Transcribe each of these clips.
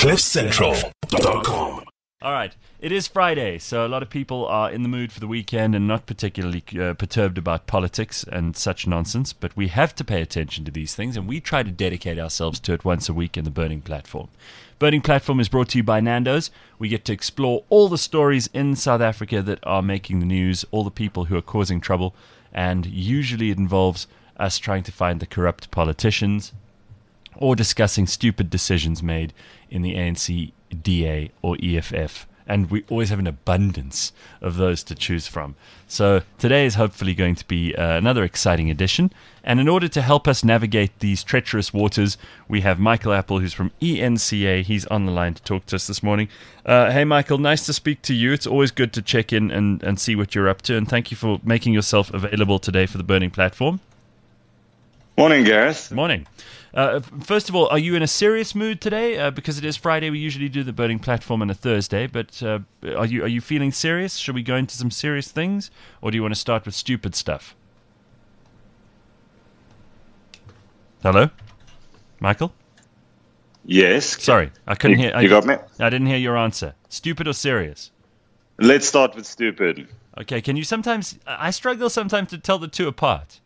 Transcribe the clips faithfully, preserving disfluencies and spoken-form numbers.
cliff central dot com. All right. It is Friday, so a lot of people are in the mood for the weekend and not particularly uh, perturbed about politics and such nonsense, but we have to pay attention to these things, and we try to dedicate ourselves to it once a week in the Burning Platform. Burning Platform is brought to you by Nando's. We get to explore all the stories in South Africa that are making the news, all the people who are causing trouble, and usually it involves us trying to find the corrupt politicians or discussing stupid decisions made in the A N C, D A, or E F F. And we always have an abundance of those to choose from. So today is hopefully going to be uh, another exciting edition. And in order to help us navigate these treacherous waters, we have Michael Apple, who's from E N C A. He's on the line to talk to us this morning. Uh, hey, Michael, nice to speak to you. It's always good to check in and, and see what you're up to. And thank you for making yourself available today for the Burning Platform. Morning, Gareth. Morning. Uh, first of all, are you in a serious mood today? Uh, because it is Friday, we usually do the Burning Platform on a Thursday. But uh, are you are you feeling serious? Should we go into some serious things, or do you want to start with stupid stuff? Hello, Michael. Yes. Sorry, I couldn't you, hear. I, you got me. I didn't hear your answer. Stupid or serious? Let's start with stupid. Okay. Can you sometimes? I struggle sometimes to tell the two apart.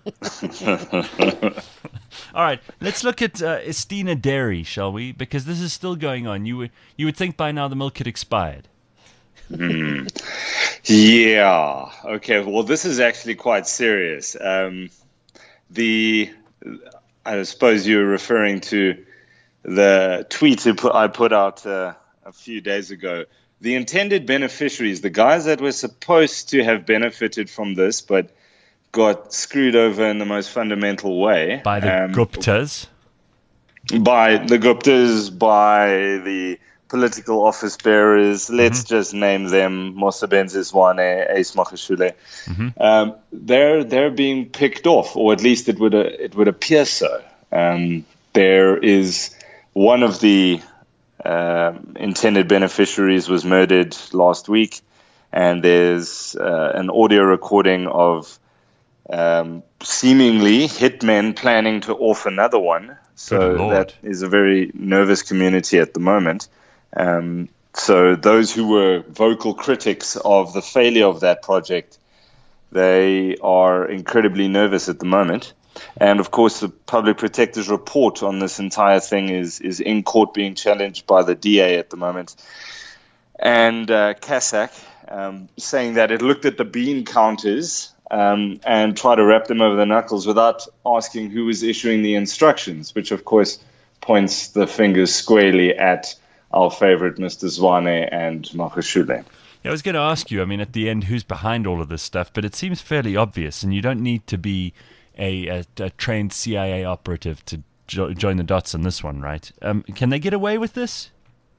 All right, let's look at uh, Estina Dairy, shall we? Because this is still going on. You would you would think by now the milk had expired. Mm. Yeah. Okay. Well, this is actually quite serious. Um, the I suppose you're referring to the tweet I put out uh, a few days ago. The intended beneficiaries, the guys that were supposed to have benefited from this, but got screwed over in the most fundamental way. By the um, Guptas? By the Guptas, by the political office bearers. Let's mm-hmm. just name them, Mosebenzi Zwane, Ace Magashule. Mm-hmm. Um, they're, they're being picked off, or at least it would, uh, it would appear so. Um, there is one of the uh, intended beneficiaries was murdered last week, and there's uh, an audio recording of Um, seemingly hitmen planning to off another one. So that is a very nervous community at the moment. Um, so those who were vocal critics of the failure of that project, they are incredibly nervous at the moment. And of course, the public protector's report on this entire thing is, is in court being challenged by the D A at the moment. And uh, CASAC um, saying that it looked at the bean counters Um, and try to wrap them over the knuckles without asking who was issuing the instructions, which, of course, points the fingers squarely at our favorite Mister Zwane and Magashule. Yeah, I was going to ask you, I mean, at the end, who's behind all of this stuff, but it seems fairly obvious, and you don't need to be a, a, a trained C I A operative to jo- join the dots on this one, right? Um, can they get away with this?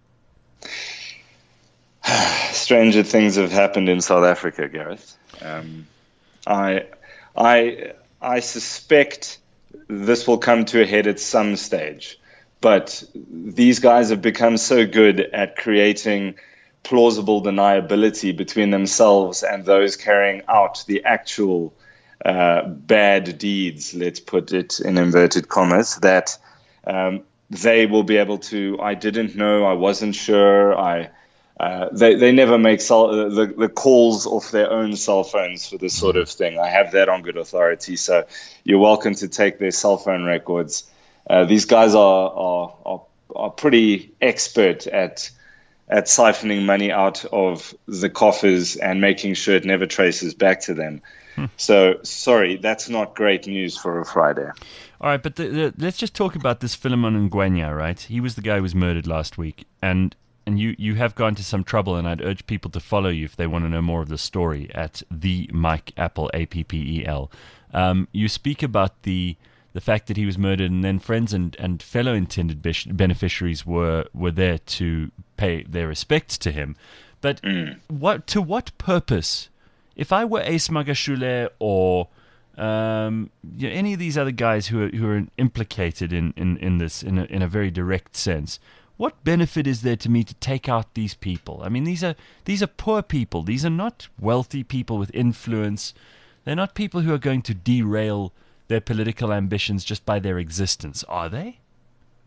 Stranger things have happened in South Africa, Gareth. Um I, I, I suspect this will come to a head at some stage, but these guys have become so good at creating plausible deniability between themselves and those carrying out the actual uh, bad deeds, let's put it in inverted commas, that um, they will be able to, I didn't know, I wasn't sure, I... Uh, they they never make cell, the the calls off their own cell phones for this sort of thing. I have that on good authority, so you're welcome to take their cell phone records. Uh, these guys are, are are are pretty expert at at siphoning money out of the coffers and making sure it never traces back to them. Hmm. So sorry, that's not great news for a Friday. All right, but the, the, let's just talk about this Philemon Ngwenya, right? He was the guy who was murdered last week, and. And you, you have gone to some trouble, and I'd urge people to follow you if they want to know more of the story at the Mike Apple, A P P E L. Um, you speak about the the fact that he was murdered, and then friends and, and fellow intended beneficiaries were, were there to pay their respects to him. But mm. what to what purpose? If I were Ace Magashule or um, you know, any of these other guys who are, who are implicated in, in, in this in a, in a very direct sense, what benefit is there to me to take out these people? I mean, these are these are poor people. These are not wealthy people with influence. They're not people who are going to derail their political ambitions just by their existence, are they?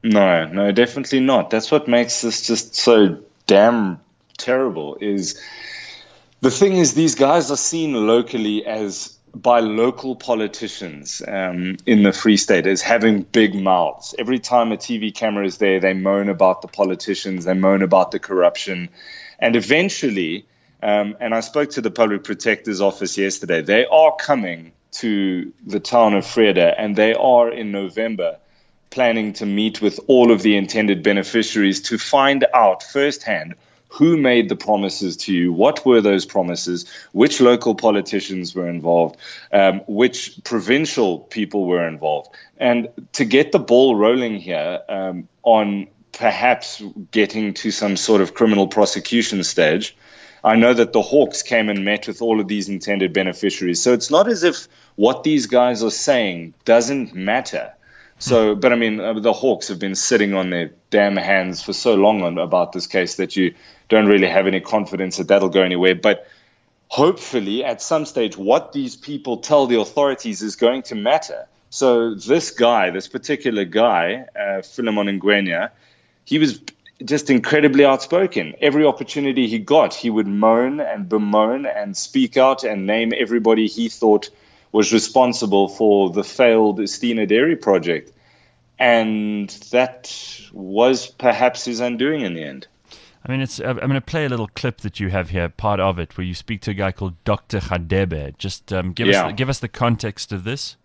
No, no, definitely not. That's what makes this just so damn terrible. Is the thing is, these guys are seen locally as by local politicians um, in the Free State as having big mouths. Every time a T V camera is there, they moan about the politicians, they moan about the corruption, and eventually, um, and I spoke to the Public Protector's Office yesterday, they are coming to the town of Vrede, and they are in November planning to meet with all of the intended beneficiaries to find out firsthand who made the promises to you, what were those promises, which local politicians were involved, um, which provincial people were involved, and to get the ball rolling here um, on perhaps getting to some sort of criminal prosecution stage. I know that the Hawks came and met with all of these intended beneficiaries. So it's not as if what these guys are saying doesn't matter. So, but I mean, uh, the Hawks have been sitting on their damn hands for so long on, about this case that you don't really have any confidence that that'll go anywhere. But hopefully, at some stage, what these people tell the authorities is going to matter. So this guy, this particular guy, uh, Philemon Ngwenya, he was just incredibly outspoken. Every opportunity he got, he would moan and bemoan and speak out and name everybody he thought was responsible for the failed Estina Dairy project. And that was perhaps his undoing in the end. I mean, it's. I'm going to play a little clip that you have here, part of it, where you speak to a guy called Doctor Radebe. Just um, give, yeah. us, give us the context of this.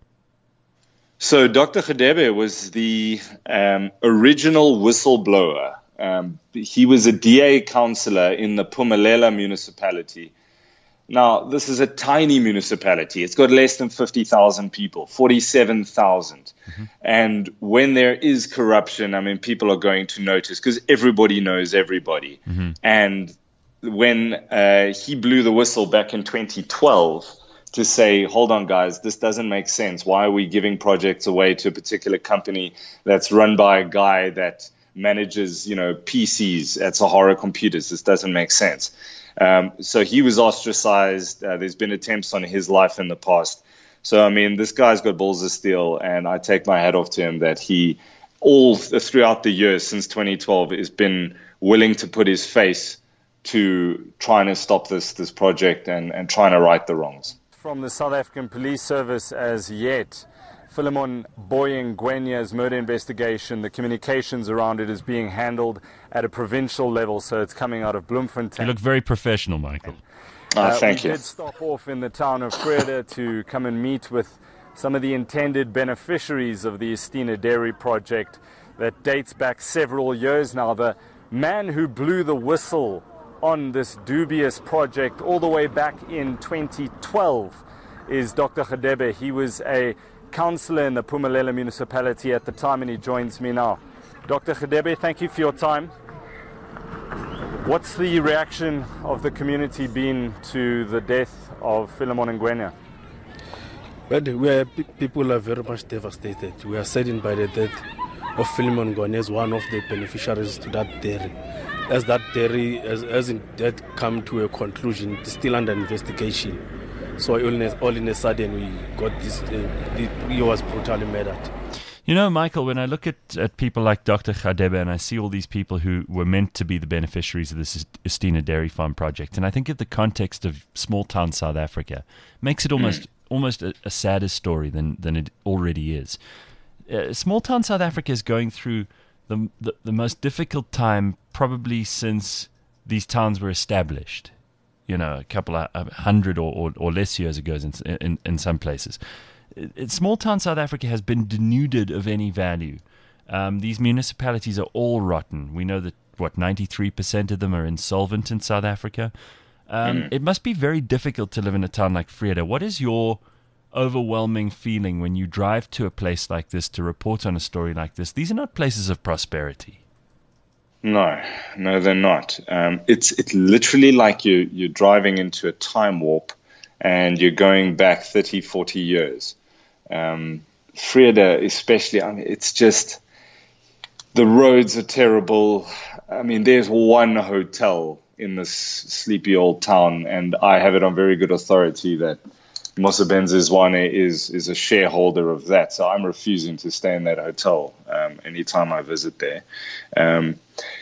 So Doctor Radebe was the um, original whistleblower. Um, he was a D A councillor in the Phumelela municipality. Now, this is a tiny municipality. It's got less than fifty thousand people, forty-seven thousand. Mm-hmm. And when there is corruption, I mean, people are going to notice because everybody knows everybody. Mm-hmm. And when uh, he blew the whistle back in twenty twelve to say, hold on, guys, this doesn't make sense. Why are we giving projects away to a particular company that's run by a guy that manages, you know, P Cs at Sahara Computers? This doesn't make sense. Um, so he was ostracized. Uh, there's been attempts on his life in the past. So, I mean, this guy's got balls of steel, and I take my hat off to him that he, all throughout the years since twenty twelve, has been willing to put his face to trying to stop this this project and, and trying to right the wrongs. From the South African Police Service as yet, Philemon Ngwenya's murder investigation, the communications around it is being handled at a provincial level, so it's coming out of Bloemfontein. You look very professional, Michael. Oh, uh, thank we you. did stop off in the town of Vrede to come and meet with some of the intended beneficiaries of the Estina Dairy project that dates back several years now. The man who blew the whistle on this dubious project all the way back in twenty twelve is Doctor Radebe. He was a councillor in the Phumelela municipality at the time, and he joins me now. Doctor Radebe, thank you for your time. What's the reaction of the community been to the death of Philemon Ngwenya? Well, we are, people are very much devastated. We are saddened by the death of Philemon Ngwenya as one of the beneficiaries to that dairy. As that dairy has, hasn't yet come to a conclusion, it's still under investigation. So all in a, all in a sudden, we got this, uh, he was brutally murdered. You know, Michael, when I look at, at people like Doctor Radebe and I see all these people who were meant to be the beneficiaries of this Estina Dairy Farm project, and I think of the context of small-town South Africa, makes it almost mm. almost a, a sadder story than, than it already is. Uh, small-town South Africa is going through the, the, the most difficult time probably since these towns were established. You know, a couple of a hundred or, or, or less years ago in, in, in some places. It, it, small town South Africa has been denuded of any value. Um, these municipalities are all rotten. We know that, what, ninety-three percent of them are insolvent in South Africa. Um, mm. It must be very difficult to live in a town like Vrede. What is your overwhelming feeling when you drive to a place like this to report on a story like this? These are not places of prosperity. No, no, they're not. Um, it's it's literally like you, you're driving into a time warp and you're going back thirty, forty years. Um, Vrede especially, I mean, it's just, the roads are terrible. I mean, there's one hotel in this sleepy old town, and I have it on very good authority that Mosebenzi Zwane is is a shareholder of that, so I'm refusing to stay in that hotel um, anytime I visit there. Um,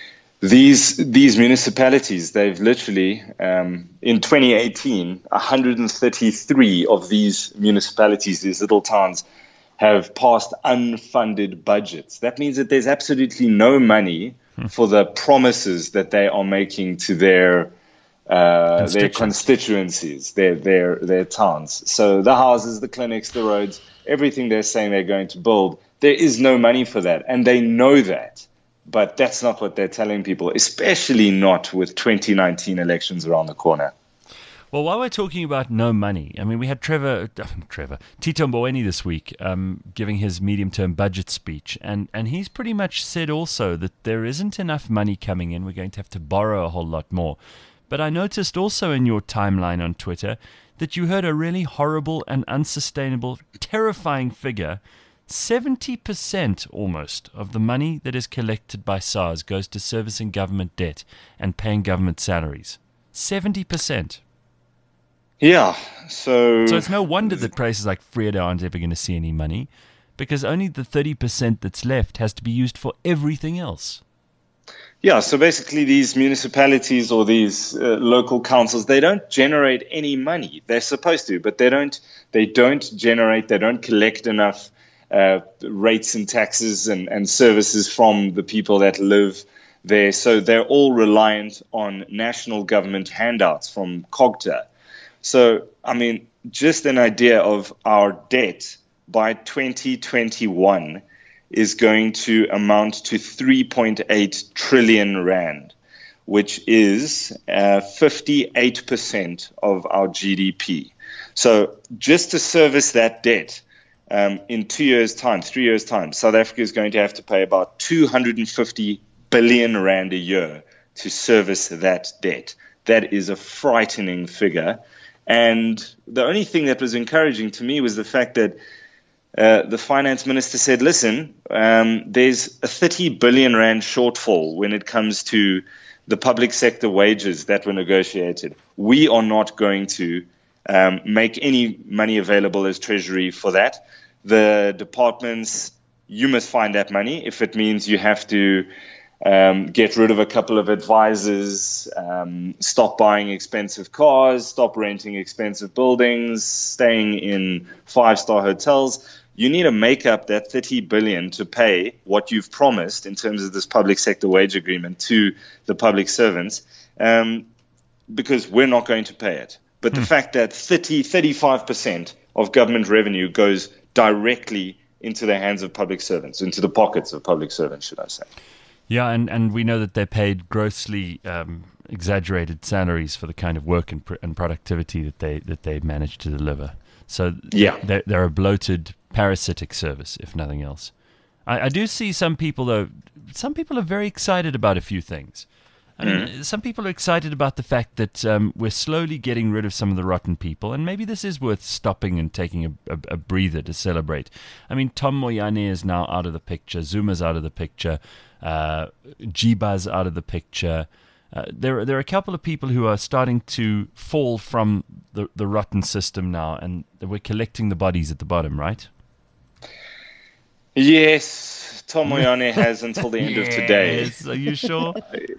these these municipalities, they've literally um, in twenty eighteen, one hundred thirty-three of these municipalities, these little towns, have passed unfunded budgets. That means that there's absolutely no money hmm. for the promises that they are making to their Uh, their constituencies, their their their towns. So the houses, the clinics, the roads, everything they're saying they're going to build, there is no money for that, and they know that. But that's not what they're telling people, especially not with twenty nineteen elections around the corner. Well, while we're talking about no money, I mean, we had Trevor, uh, Trevor, Tito Mboweni this week um, giving his medium-term budget speech, and, and he's pretty much said also that there isn't enough money coming in. We're going to have to borrow a whole lot more. But I noticed also in your timeline on Twitter that you heard a really horrible and unsustainable, terrifying figure. seventy percent almost of the money that is collected by SARS goes to servicing government debt and paying government salaries. seventy percent. Yeah, so... So it's no wonder that places like Vrede aren't ever going to see any money, because only the thirty percent that's left has to be used for everything else. Yeah, so basically these municipalities or these uh, local councils, they don't generate any money. They're supposed to, but they don't They don't generate, they don't collect enough uh, rates and taxes and, and services from the people that live there. So they're all reliant on national government handouts from COGTA. So, I mean, just an idea of our debt by twenty twenty-one is going to amount to three point eight trillion rand, which is uh, fifty-eight percent of our G D P. So just to service that debt um, in two years' time, three years' time, South Africa is going to have to pay about two hundred fifty billion rand a year to service that debt. That is a frightening figure. And the only thing that was encouraging to me was the fact that Uh, the finance minister said, listen, um, there's a thirty billion rand shortfall when it comes to the public sector wages that were negotiated. We are not going to um, make any money available as treasury for that. The departments, you must find that money. If it means you have to um, get rid of a couple of advisors, um, stop buying expensive cars, stop renting expensive buildings, staying in five-star hotels, you need to make up that thirty billion to pay what you've promised in terms of this public sector wage agreement to the public servants, um, because we're not going to pay it. But hmm. the fact that thirty, thirty-five percent of government revenue goes directly into the hands of public servants, into the pockets of public servants, should I say. Yeah, and, and we know that they're paid grossly um, exaggerated salaries for the kind of work and, pr- and productivity that they that they manage to deliver. So yeah. they're, they're a bloated, parasitic service, if nothing else. I, I do see some people, though, some people are very excited about a few things. I mean, mm. some people are excited about the fact that um, we're slowly getting rid of some of the rotten people, and maybe this is worth stopping and taking a, a, a breather to celebrate. I mean, Tom Moyane is now out of the picture, Zuma's out of the picture, uh, Jiba's out of the picture. Uh, there, there are a couple of people who are starting to fall from the, the rotten system now, and we're collecting the bodies at the bottom, right? Yes, Tom Moyane has until the end yes. of today. Are you sure?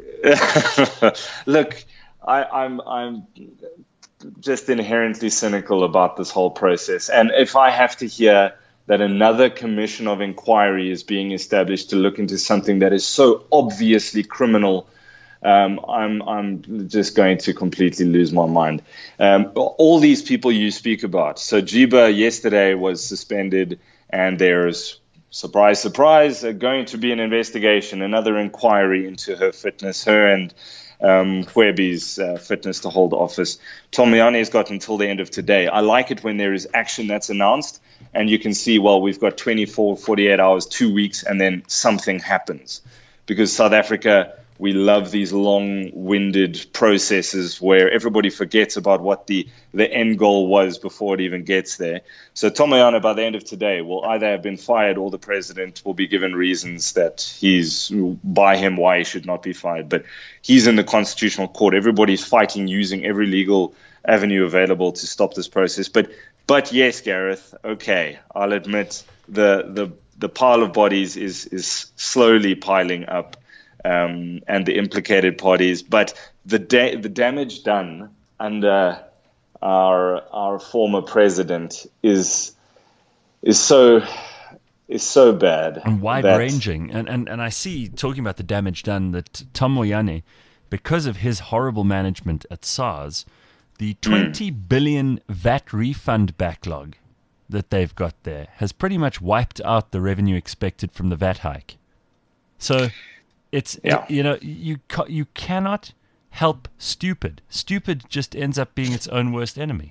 Look, I, I'm I'm just inherently cynical about this whole process, and if I have to hear that another commission of inquiry is being established to look into something that is so obviously criminal, Um, I'm I'm just going to completely lose my mind. Um, all these people you speak about. So Jiba yesterday was suspended, and there's, surprise, surprise, uh, going to be an investigation, another inquiry into her fitness, her and um, Kwebi's uh, fitness to hold office. Tom Moyane has got until the end of today. I like it when there is action that's announced, and you can see, well, we've got twenty-four, forty-eight hours, two weeks, and then something happens. Because South Africa We love these long-winded processes where everybody forgets about what the, the end goal was before it even gets there. So Tom Moyane, by the end of today, will either have been fired or the president will be given reasons that he's by him why he should not be fired. But he's in the Constitutional Court. Everybody's fighting using every legal avenue available to stop this process. But but yes, Gareth, okay, I'll admit the the, the pile of bodies is, is slowly piling up. Um, and the implicated parties, but the da- the damage done under our our former president is is so is so bad and wide ranging. And, and and I see, talking about the damage done, that Tom Moyane, because of his horrible management at SARS, the twenty mm. billion V A T refund backlog that they've got there has pretty much wiped out the revenue expected from the V A T hike. So. It's yeah. you know you ca- you cannot help stupid. Stupid just ends up being its own worst enemy.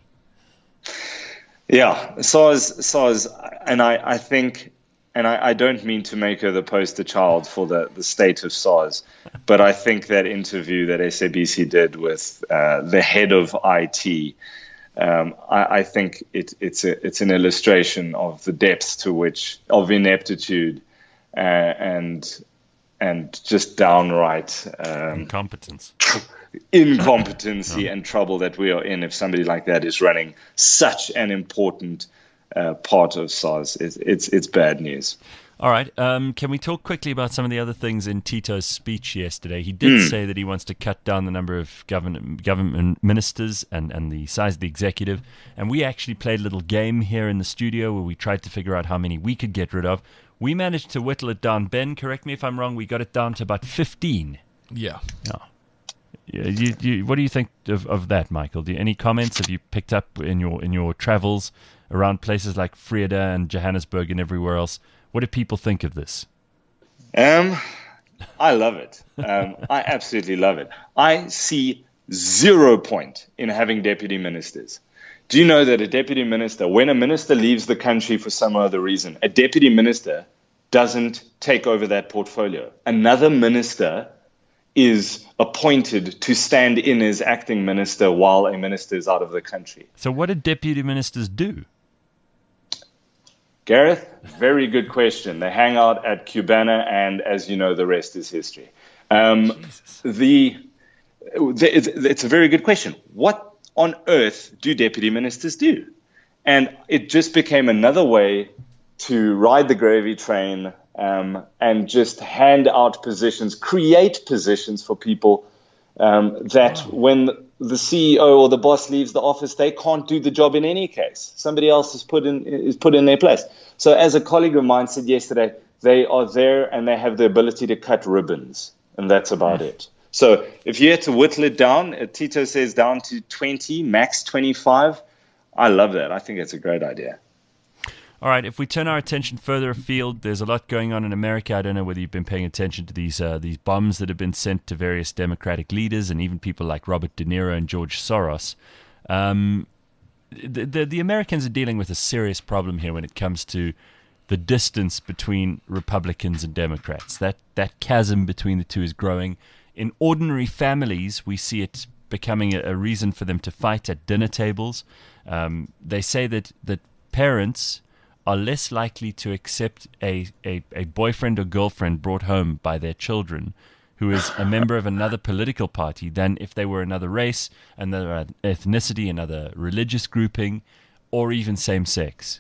Yeah, SARS, SARS, and I, I think, and I, I don't mean to make her the poster child for the, the state of SARS, but I think that interview that S A B C did with uh, the head of I T, um, I, I think it, it's a, it's an illustration of the depths to which of ineptitude uh, and. and just downright um, incompetence, incompetency no. and trouble that we are in if somebody like that is running such an important uh, part of SARS. It's, it's it's bad news. All right. Um, can we talk quickly about some of the other things in Tito's speech yesterday? He did mm. say that he wants to cut down the number of government government ministers and, and the size of the executive. And we actually played a little game here in the studio where we tried to figure out how many we could get rid of. We managed to whittle it down. Ben, correct me if I'm wrong, we got it down to about fifteen. Yeah. Yeah. Yeah, you, you, what do you think of, of that, Michael? Do you, any comments have you picked up in your in your travels around places like Vrede and Johannesburg and everywhere else? What do people think of this? Um, I love it. Um, I absolutely love it. I see zero point in having deputy ministers. Do you know that a deputy minister, when a minister leaves the country for some other reason, a deputy minister doesn't take over that portfolio. Another minister is appointed to stand in as acting minister while a minister is out of the country. So what do deputy ministers do? Gareth, very good question. They hang out at Cubana, and as you know, the rest is history. Um, the, the it's, it's a very good question. What on earth do deputy ministers do? And it just became another way to ride the gravy train um, and just hand out positions, create positions for people um, that wow. when the C E O or the boss leaves the office, they can't do the job in any case. Somebody else is put in is put in their place. So as a colleague of mine said yesterday, they are there and they have the ability to cut ribbons, and that's about mm. it. So if you had to whittle it down, Tito says down to twenty, max twenty-five. I love that. I think it's a great idea. All right, if we turn our attention further afield, there's a lot going on in America. I don't know whether you've been paying attention to these uh, these bombs that have been sent to various Democratic leaders and even people like Robert De Niro and George Soros. Um, the, the, the Americans are dealing with a serious problem here when it comes to the distance between Republicans and Democrats. That that chasm between the two is growing. In ordinary families, we see it becoming a, a reason for them to fight at dinner tables. Um, they say that, that parents are less likely to accept a, a, a boyfriend or girlfriend brought home by their children who is a member of another political party than if they were another race, another ethnicity, another religious grouping, or even same-sex.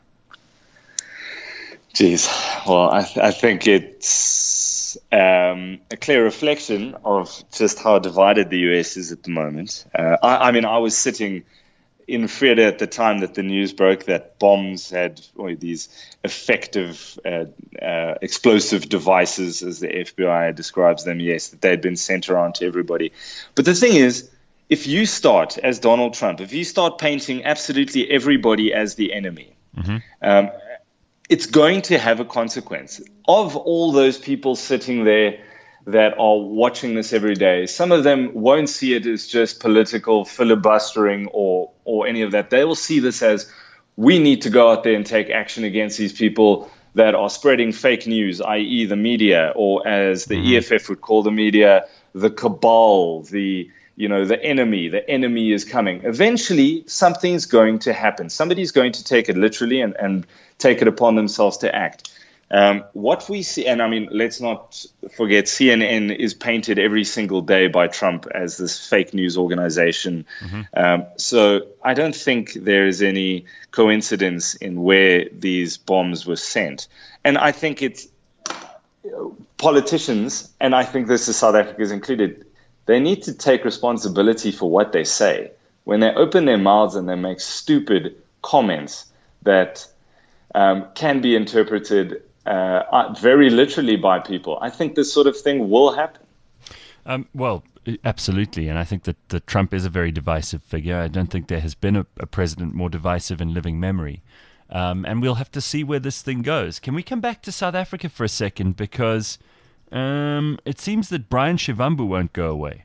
Geez, well, I, th- I think it's um, a clear reflection of just how divided the U S is at the moment. Uh, I, I mean, I was sitting in Vrede at the time that the news broke that bombs had, or these effective uh, uh, explosive devices, as the F B I describes them, yes, that they'd been sent around to everybody. But the thing is, if you start, as Donald Trump, if you start painting absolutely everybody as the enemy, mm-hmm. um, it's going to have a consequence. Of all those people sitting there that are watching this every day, some of them won't see it as just political filibustering or or any of that. They will see this as, we need to go out there and take action against these people. that are spreading fake news, that is the media, or as the mm-hmm. E F F would call the media, the cabal, the you know, the enemy, the enemy is coming. Eventually, something's going to happen. Somebody's going to take it literally and, and take it upon themselves to act. Um, what we see, and I mean, let's not forget, C N N is painted every single day by Trump as this fake news organization. Mm-hmm. Um, so I don't think there is any coincidence in where these bombs were sent. And I think it's politicians, and I think this is South Africa's included, they need to take responsibility for what they say. When they open their mouths and they make stupid comments that um, can be interpreted uh, very literally by people, I think this sort of thing will happen. Um, well, absolutely. And I think that, that Trump is a very divisive figure. I don't think there has been a, a president more divisive in living memory. Um, and we'll have to see where this thing goes. Can we come back to South Africa for a second? Because Um, it seems that Brian Shivambu won't go away.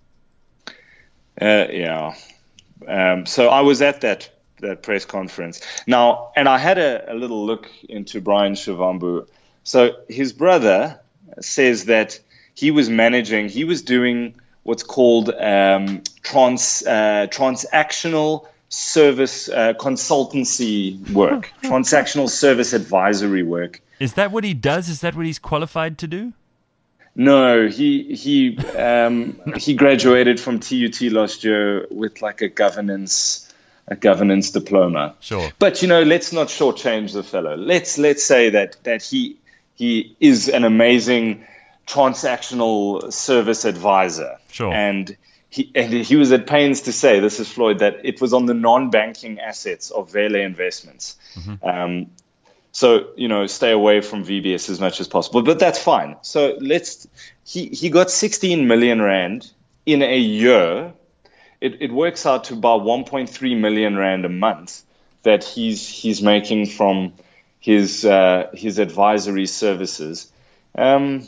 Uh, yeah. Um, so I was at that, that press conference. Now, and I had a, a little look into Brian Shivambu. So his brother says that he was managing, he was doing what's called um, trans uh, transactional service uh, consultancy work, transactional service advisory work. Is that what he does? Is that what he's qualified to do? No, he he um, he graduated from T U T last year with like a governance a governance diploma. Sure. But you know, let's not shortchange the fellow. Let's let's say that that he he is an amazing transactional service advisor. Sure. And he and he was at pains to say, this is Floyd, that it was on the non-banking assets of Vele Investments. Mm-hmm. Um, So, you know, stay away from V B S as much as possible. But that's fine. So let's he, he got sixteen million rand in a year. It, it works out to about one point three million rand a month that he's he's making from his uh, his advisory services. Um,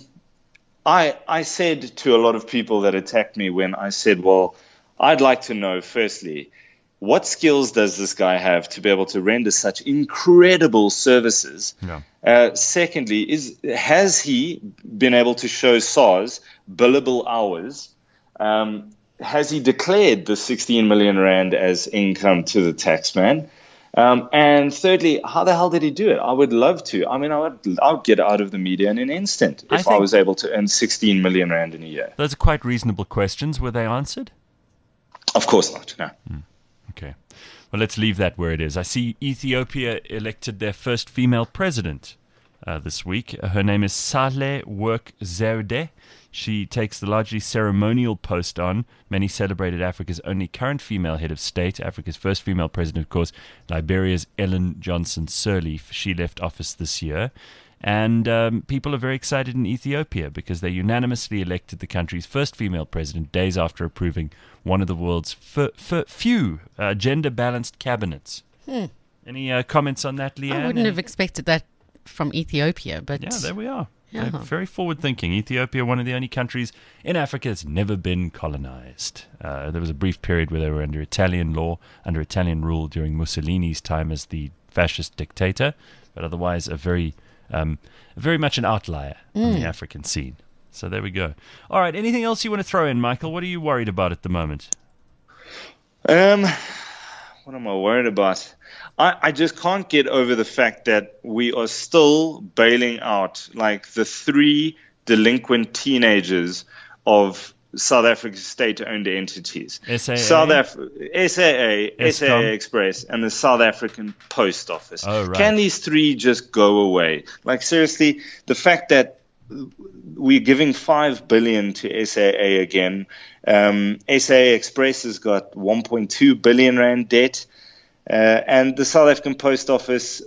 I I said to a lot of people that attacked me when I said, well, I'd like to know, firstly, what skills does this guy have to be able to render such incredible services? Yeah. Uh, secondly, is has he been able to show SARS billable hours? Um, has he declared the sixteen million rand as income to the taxman? Um, and thirdly, how the hell did he do it? I would love to. I mean, I would, I would get out of the media in an instant if I, I was able to earn sixteen million rand in a year. Those are quite reasonable questions. Were they answered? Of course not, no. Mm. Okay. Well, let's leave that where it is. I see Ethiopia elected their first female president uh, this week. Her name is Sahle Work Zewde. She takes the largely ceremonial post on. Many celebrated Africa's only current female head of state. Africa's first female president, of course, Liberia's Ellen Johnson Sirleaf. She left office this year. And um, people are very excited in Ethiopia because they unanimously elected the country's first female president days after approving one of the world's f- f- few uh, gender-balanced cabinets. Hmm. Any uh, comments on that, Leanne? I wouldn't have expected that from Ethiopia, but... Yeah, there we are. Yeah. They're very forward-thinking. Ethiopia, one of the only countries in Africa that's never been colonized. Uh, there was a brief period where they were under Italian law, under Italian rule during Mussolini's time as the fascist dictator, but otherwise a very... Um, very much an outlier mm. on the African scene. So there we go. All right, anything else you want to throw in, Michael? What are you worried about at the moment? Um, what am I worried about? I, I just can't get over the fact that we are still bailing out like the three delinquent teenagers of South Africa's state-owned entities. S A A? South Af- S A A, S A A Express, and the South African Post Office. Oh, right. Can these three just go away? Like, seriously, the fact that we're giving five billion dollars to S A A again. Um, S A A Express has got one point two billion rand debt. Uh, and the South African Post Office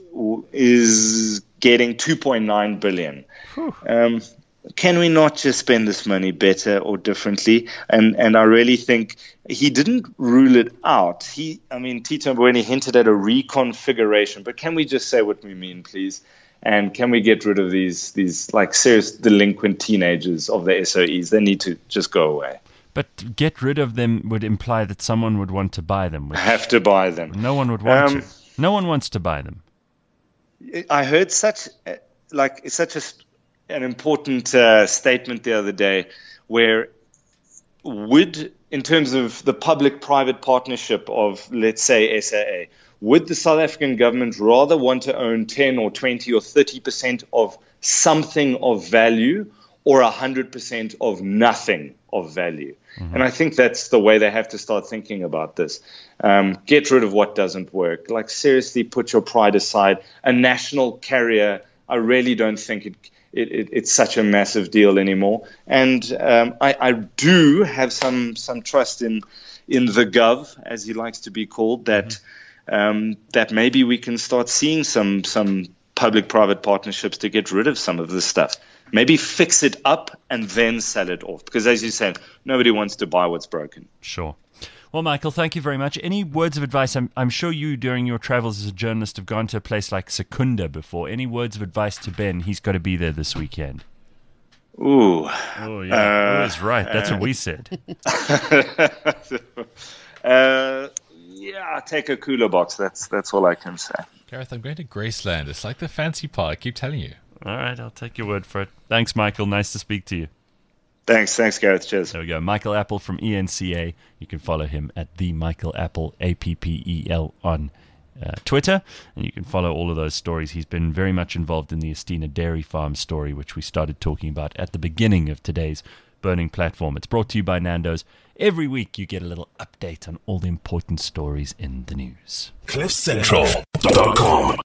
is getting two point nine billion dollars. Um Can we not just spend this money better or differently? And and I really think he didn't rule it out. He, I mean, Tito Mboweni hinted at a reconfiguration, but can we just say what we mean, please? And can we get rid of these these like serious delinquent teenagers of the S O Es? They need to just go away. But get rid of them would imply that someone would want to buy them. Have to buy them. No one would want um, to. No one wants to buy them. I heard such like such a, an important uh, statement the other day, where would, in terms of the public-private partnership of, let's say, S A A, would the South African government rather want to own ten or twenty or thirty percent of something of value, or one hundred percent of nothing of value? Mm-hmm. And I think that's the way they have to start thinking about this. Um, get rid of what doesn't work. Like, seriously, put your pride aside. A national carrier, I really don't think it, it, it it's such a massive deal anymore. And um, I, I do have some some trust in in the Gov, as he likes to be called, that mm-hmm. um, that maybe we can start seeing some some public-private partnerships to get rid of some of this stuff. Maybe fix it up and then sell it off. Because as you said, nobody wants to buy what's broken. Sure. Well, Michael, thank you very much. Any words of advice? I'm, I'm sure you, during your travels as a journalist, have gone to a place like Secunda before. Any words of advice to Ben? He's got to be there this weekend. Ooh. Oh, yeah. Uh, oh, that's right. That's uh, what we said. uh, yeah, take a cooler box. That's, that's all I can say. Gareth, I'm going to Graceland. It's like the fancy part. I keep telling you. All right, I'll take your word for it. Thanks, Michael. Nice to speak to you. Thanks. Thanks, Gareth. Cheers. There we go. Michael Apple from E N C A. You can follow him at the Michael Apple, A P P E L, on uh, Twitter. And you can follow all of those stories. He's been very much involved in the Estina Dairy Farm story, which we started talking about at the beginning of today's Burning Platform. It's brought to you by Nando's. Every week you get a little update on all the important stories in the news. cliff central dot com